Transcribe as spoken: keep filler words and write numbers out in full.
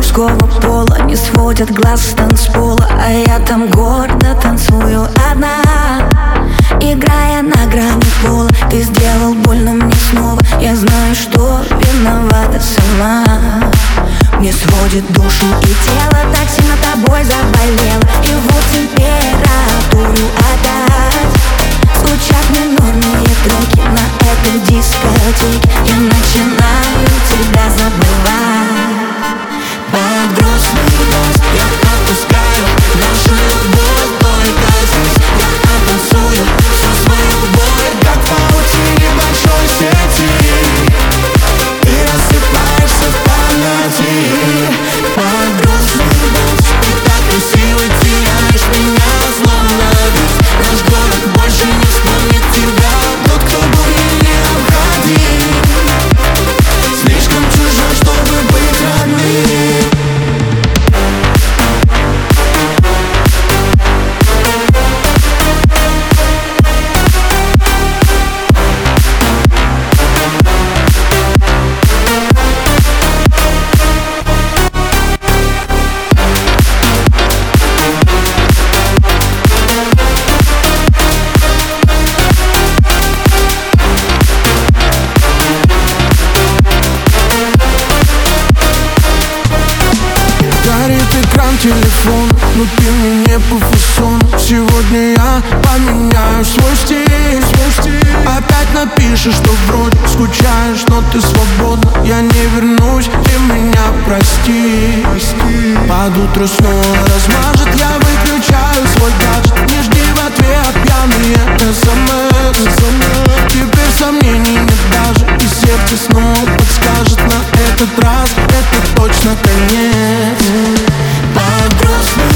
мужского пола не сводят глаз с танцпола, а я там гордо танцую одна, играя на грани пола. Ты сделал больно мне снова, я знаю, что виновата сама. Мне сводит душу и тело, так сильно тобой заболела. И вот температуру опять звучат минорные треки на этой дискотеке. Я начинаю тебя забывать под грустный голос. Я отпускаю нашу любовь только здесь. Я оттанцую всю свою боль, как в паутине большой сети. Ты рассыпаешься в памяти под грустный голос. Ты так красиво теряешь меня, словно весь наш город больше не вспомнит тебя. Тот, кто был мне необходим, слишком чужой, чтобы быть родным. Телефон, но ты мне не по фасону. Сегодня я поменяю свой стиль, свой стиль. Опять напишешь, что вроде скучаешь, но ты свободна. Я не вернусь, ты меня прости, прости. Под утро снова размажет, я выключаю свой гаджет. Не жди в ответ пьяные смс. Теперь сомнений нет даже, и сердце снова подскажет: на этот раз это точно конец. Под грустный